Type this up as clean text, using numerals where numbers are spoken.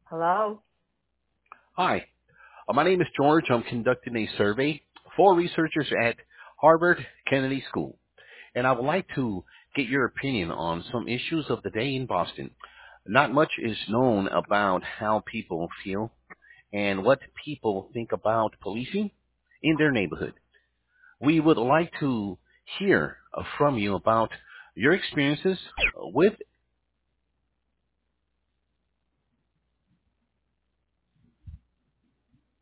Hello? Hi, my name is George. I'm conducting a survey for researchers at Harvard Kennedy School, and I would like to get your opinion on some issues of the day in Boston. Not much is known about how people feel and what people think about policing in their neighborhood. We would like to hear from you about your experiences with